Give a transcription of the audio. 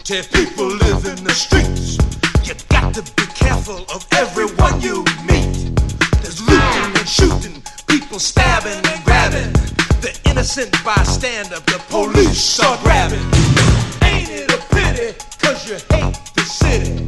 Till people live in the streets, you got to be careful of everyone you meet. There's looting and shooting, people stabbing and grabbing. The innocent bystander, the police are grabbing. Ain't it a pity, 'cause you hate the city?